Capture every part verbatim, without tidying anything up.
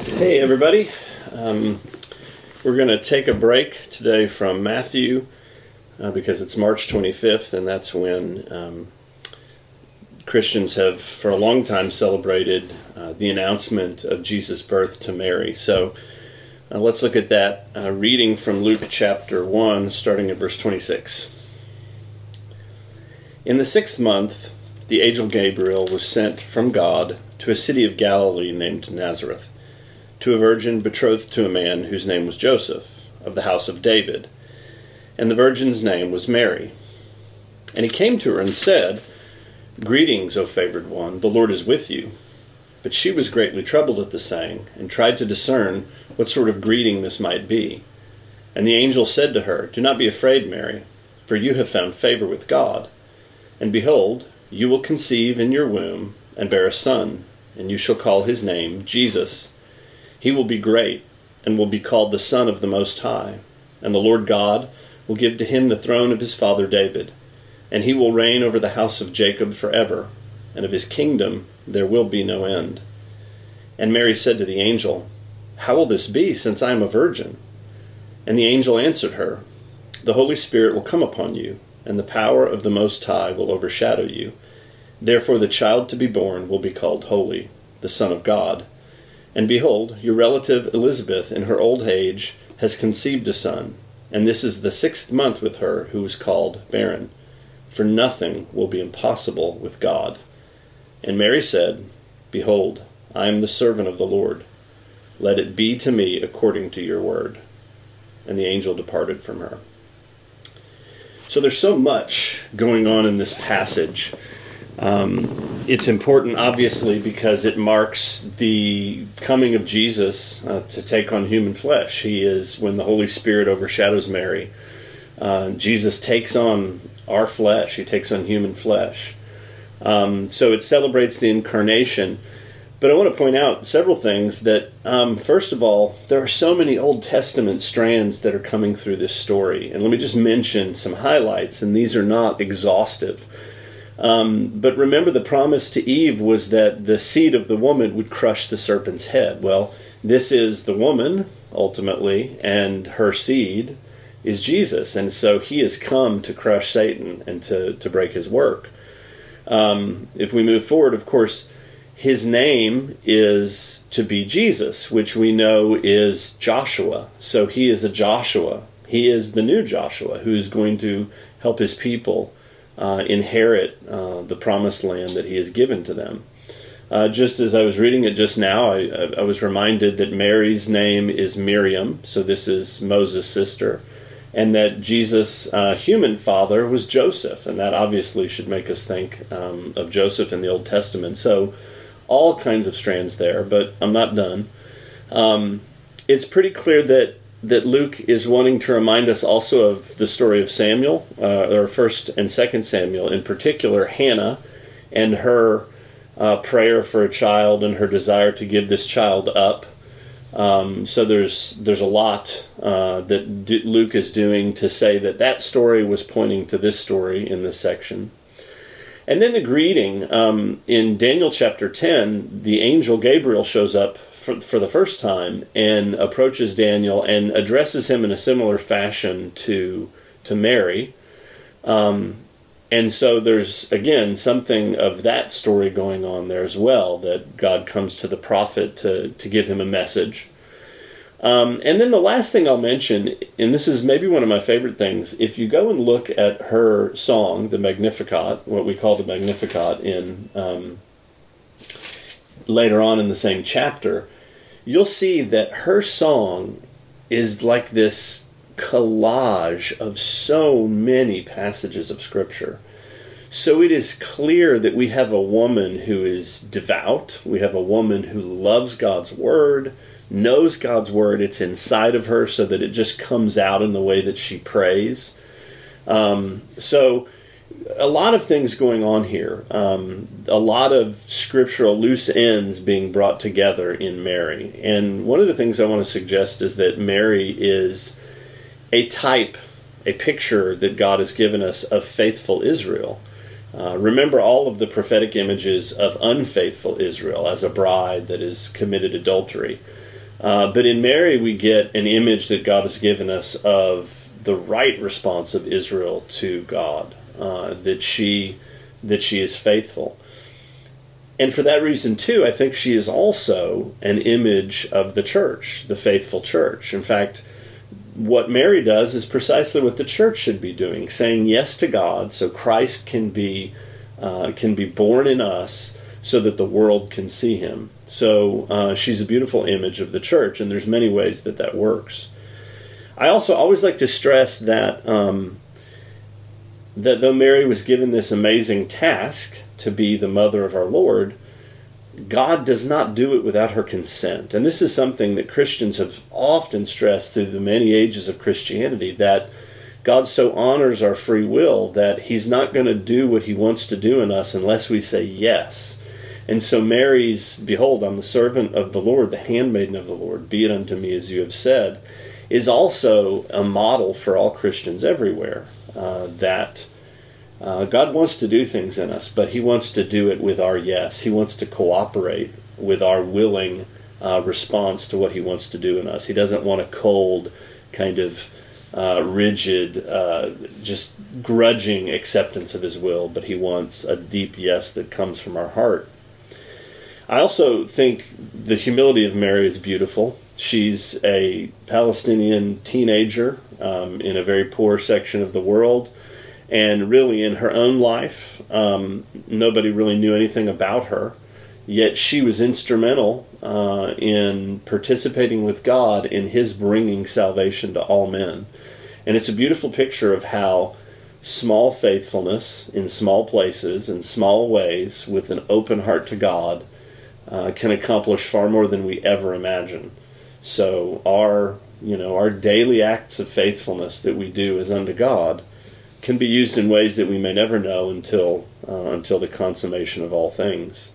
Hey everybody, um, we're going to take a break today from Matthew uh, because it's March twenty-fifth, and that's when um, Christians have for a long time celebrated uh, the announcement of Jesus' birth to Mary. So uh, let's look at that uh, reading from Luke chapter one, starting at verse twenty-six. In the sixth month, the angel Gabriel was sent from God to a city of Galilee named Nazareth, to a virgin betrothed to a man whose name was Joseph, of the house of David, and the virgin's name was Mary. And he came to her and said, "Greetings, O favored one, the Lord is with you." But she was greatly troubled at the saying, and tried to discern what sort of greeting this might be. And the angel said to her, "Do not be afraid, Mary, for you have found favor with God. And behold, you will conceive in your womb, and bear a son, and you shall call his name Jesus. He will be great, and will be called the Son of the Most High. And the Lord God will give to him the throne of his father David. And he will reign over the house of Jacob forever, and of his kingdom there will be no end." And Mary said to the angel, "How will this be, since I am a virgin?" And the angel answered her, "The Holy Spirit will come upon you, and the power of the Most High will overshadow you. Therefore the child to be born will be called Holy, the Son of God. And behold, your relative Elizabeth in her old age has conceived a son, and this is the sixth month with her who is called barren. For nothing will be impossible with God." And Mary said, "Behold, I am the servant of the Lord. Let it be to me according to your word." And the angel departed from her. So there's so much going on in this passage. Um, it's important, obviously, because it marks the coming of Jesus uh, to take on human flesh. He is, when the Holy Spirit overshadows Mary, uh, Jesus takes on our flesh. He takes on human flesh. Um, so it celebrates the incarnation. But I want to point out several things that, um, first of all, there are so many Old Testament strands that are coming through this story. And let me just mention some highlights, and these are not exhaustive. Um, but remember, the promise to Eve was that the seed of the woman would crush the serpent's head. Well, this is the woman, ultimately, and her seed is Jesus. And so he has come to crush Satan and to, to break his work. Um, if we move forward, of course, his name is to be Jesus, which we know is Joshua. So he is a Joshua. He is the new Joshua who is going to help his people uh, inherit uh, the promised land that he has given to them. Uh, just as I was reading it just now, I, I was reminded that Mary's name is Miriam, so this is Moses' sister, and that Jesus' uh, human father was Joseph, and that obviously should make us think um, of Joseph in the Old Testament. So all kinds of strands there, but I'm not done. Um, it's pretty clear that, that Luke is wanting to remind us also of the story of Samuel, uh, or First and Second Samuel, in particular Hannah and her uh, prayer for a child and her desire to give this child up. Um, so there's there's a lot uh, that D- Luke is doing to say that that story was pointing to this story in this section. And then the greeting, um, in Daniel chapter ten, the angel Gabriel shows up for, for the first time and approaches Daniel and addresses him in a similar fashion to to Mary. Um, and so there's, again, something of that story going on there as well, that God comes to the prophet to, to give him a message. Um, and then the last thing I'll mention, and this is maybe one of my favorite things, if you go and look at her song, the Magnificat, what we call the Magnificat in um, later on in the same chapter, you'll see that her song is like this collage of so many passages of Scripture. So it is clear that we have a woman who is devout, we have a woman who loves God's Word, knows God's Word, it's inside of her so that it just comes out in the way that she prays. Um, so a lot of things going on here. Um, a lot of scriptural loose ends being brought together in Mary. And one of the things I want to suggest is that Mary is a type, a picture that God has given us of faithful Israel. Uh, remember all of the prophetic images of unfaithful Israel as a bride that has committed adultery. Uh, but in Mary, we get an image that God has given us of the right response of Israel to God, uh, that she that she is faithful. And for that reason, too, I think she is also an image of the church, the faithful church. In fact, what Mary does is precisely what the church should be doing, saying yes to God so Christ can be uh, can be born in us so that the world can see him. So uh, she's a beautiful image of the church, and there's many ways that that works. I also always like to stress that um, that though Mary was given this amazing task to be the mother of our Lord, God does not do it without her consent. And this is something that Christians have often stressed through the many ages of Christianity, that God so honors our free will that he's not going to do what he wants to do in us unless we say yes. And so Mary's, "Behold, I'm the servant of the Lord, the handmaiden of the Lord, be it unto me as you have said," is also a model for all Christians everywhere, uh, that uh, God wants to do things in us, but he wants to do it with our yes. He wants to cooperate with our willing uh, response to what he wants to do in us. He doesn't want a cold, kind of uh, rigid, uh, just grudging acceptance of his will, but he wants a deep yes that comes from our heart. I also think the humility of Mary is beautiful. She's a Palestinian teenager um, in a very poor section of the world, and really in her own life, um, nobody really knew anything about her, yet she was instrumental uh, in participating with God in his bringing salvation to all men. And it's a beautiful picture of how small faithfulness in small places, in small ways, with an open heart to God, Uh, can accomplish far more than we ever imagine. So our, you know, our daily acts of faithfulness that we do as unto God can be used in ways that we may never know until uh, until the consummation of all things.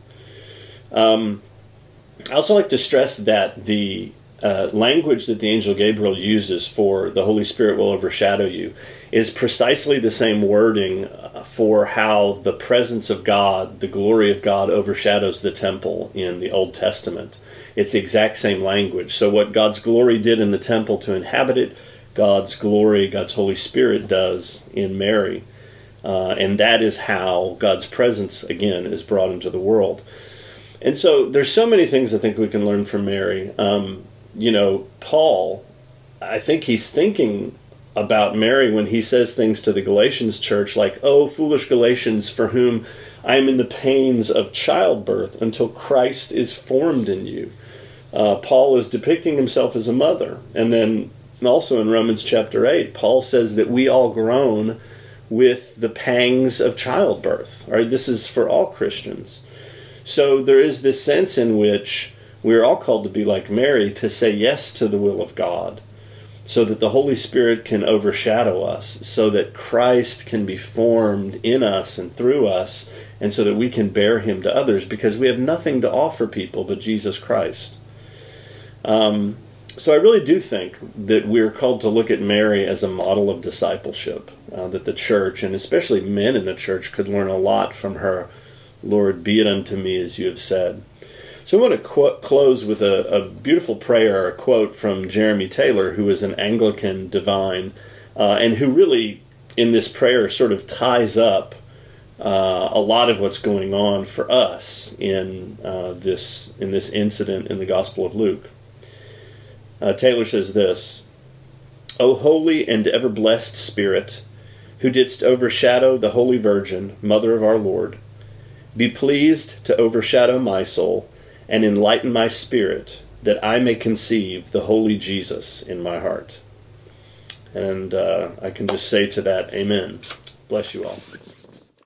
Um, I also like to stress that the uh, language that the angel Gabriel uses for "the Holy Spirit will overshadow you" is precisely the same wording for how the presence of God, the glory of God, overshadows the temple in the Old Testament. It's the exact same language. So what God's glory did in the temple to inhabit it, God's glory, God's Holy Spirit does in Mary. Uh, and that is how God's presence, again, is brought into the world. And so there's so many things I think we can learn from Mary. Um, you know, Paul, I think he's thinking about Mary when he says things to the Galatians church like, "Oh, foolish Galatians, for whom I am in the pains of childbirth until Christ is formed in you." Uh, Paul is depicting himself as a mother. And then also in Romans chapter eight, Paul says that we all groan with the pangs of childbirth. All right, this is for all Christians. So there is this sense in which we're all called to be like Mary, to say yes to the will of God, so that the Holy Spirit can overshadow us, so that Christ can be formed in us and through us, and so that we can bear him to others, because we have nothing to offer people but Jesus Christ. Um, so I really do think that we're called to look at Mary as a model of discipleship, uh, that the church, and especially men in the church, could learn a lot from her. "Lord, be it unto me as you have said." So I want to qu- close with a, a beautiful prayer, a quote from Jeremy Taylor, who is an Anglican divine, uh, and who really, in this prayer, sort of ties up uh, a lot of what's going on for us in uh, this in this incident in the Gospel of Luke. Uh, Taylor says this: "O holy and ever-blessed Spirit, who didst overshadow the Holy Virgin, Mother of our Lord, be pleased to overshadow my soul, and enlighten my spirit, that I may conceive the holy Jesus in my heart." And uh, I can just say to that, amen. Bless you all.